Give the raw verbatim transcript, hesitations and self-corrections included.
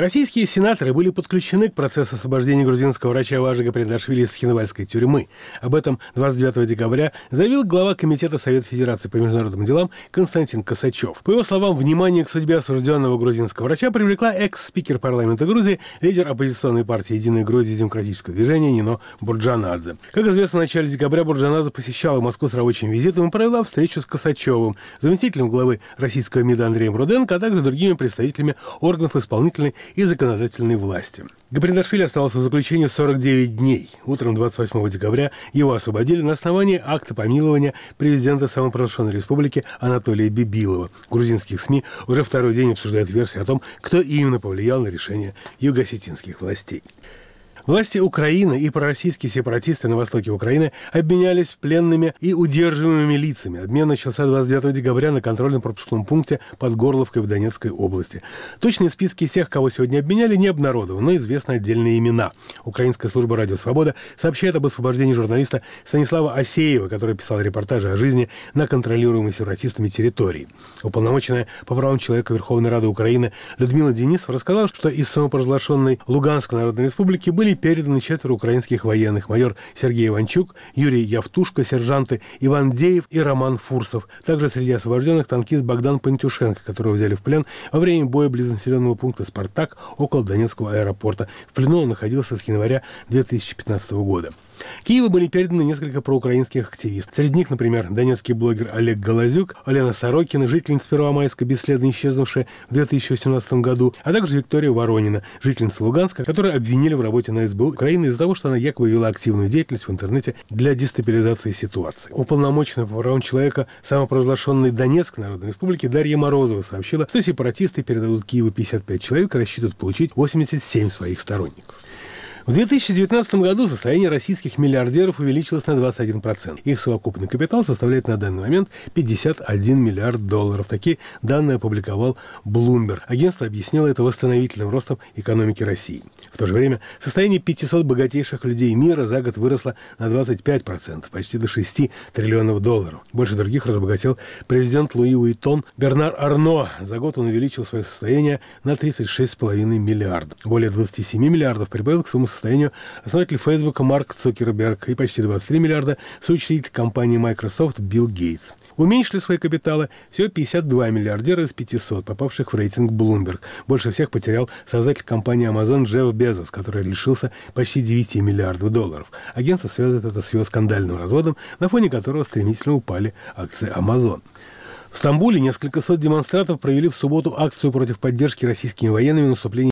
Российские сенаторы были подключены к процессу освобождения грузинского врача Важига Преташвили из Цхинвальской тюрьмы. Об этом двадцать девятого декабря заявил глава Комитета Совета Федерации по международным делам Константин Косачев. По его словам, внимание к судьбе осужденного грузинского врача привлекла экс-спикер парламента Грузии, лидер оппозиционной партии «Единая Грузия. Демократическое движение» Нино Бурджанадзе. Как известно, в начале декабря Бурджанадзе посещала Москву с рабочим визитом и провела встречу с Косачевым, заместителем главы российского МИДа Андреем Руденко, а также другими представителями органов исполнительной и законодательной власти. Гапридашвили оставался в заключении сорок девять дней. Утром двадцать восьмого декабря его освободили на основании акта помилования президента самопровозглашенной республики Анатолия Бибилова. Грузинских СМИ уже второй день обсуждают версии о том, кто именно повлиял на решение юго-осетинских властей. Власти Украины и пророссийские сепаратисты на востоке Украины обменялись пленными и удерживаемыми лицами. Обмен начался двадцать девятого декабря на контрольно-пропускном пункте под Горловкой в Донецкой области. Точные списки тех, кого сегодня обменяли, не обнародованы, но известны отдельные имена. Украинская служба «Радио Свобода» сообщает об освобождении журналиста Станислава Асеева, который писал репортажи о жизни на контролируемой сепаратистами территории. Уполномоченная по правам человека Верховной Рады Украины Людмила Денисова рассказала, что из самопровозглашенной Луганской Народной Республики были переданы четверо украинских военных: майор Сергей Иванчук, Юрий Явтушко, сержанты Иван Деев и Роман Фурсов. Также среди освобожденных танкист Богдан Пантюшенко, которого взяли в плен во время боя близ населенного пункта «Спартак» около Донецкого аэропорта. В плену он находился с января две тысячи пятнадцатого года. Киеву были переданы несколько проукраинских активистов. Среди них, например, донецкий блогер Олег Голозюк, Олена Сорокина, жительница Первомайска, бесследно исчезнувшая в две тысячи восемнадцатом году, а также Виктория Воронина, жительница Луганска, которую обвинили в работе на СБУ Украины из-за того, что она якобы вела активную деятельность в интернете для дестабилизации ситуации. Уполномоченная по правам человека самопровозглашенной Донецкой Народной Республики Дарья Морозова сообщила, что сепаратисты передадут Киеву пятьдесят пять человек и рассчитывают получить восемьдесят семь своих сторонников. В две тысячи девятнадцатом году состояние российских миллиардеров увеличилось на двадцать один процент. Их совокупный капитал составляет на данный момент пятьдесят один миллиард долларов. Такие данные опубликовал Bloomberg. Агентство объяснило это восстановительным ростом экономики России. В то же время состояние пятисот богатейших людей мира за год выросло на двадцать пять процентов, почти до шести триллионов долларов. Больше других разбогател президент Луи Уиттон Бернар Арно. За год он увеличил свое состояние на тридцать шесть целых пять десятых миллиардов. Более двадцати семи миллиардов прибавил к своему состоянию основатель Фейсбука Марк Цукерберг и почти двадцать три миллиарда соучредитель компании Microsoft Билл Гейтс. Уменьшили свои капиталы всего пятьдесят два миллиардера из пятисот, попавших в рейтинг Bloomberg. Больше всех потерял создатель компании Amazon Джефф Безос, который лишился почти девяти миллиардов долларов. Агентство связывает это с его скандальным разводом, на фоне которого стремительно упали акции Amazon. В Стамбуле несколько сот демонстрантов провели в субботу акцию против поддержки российскими военными наступления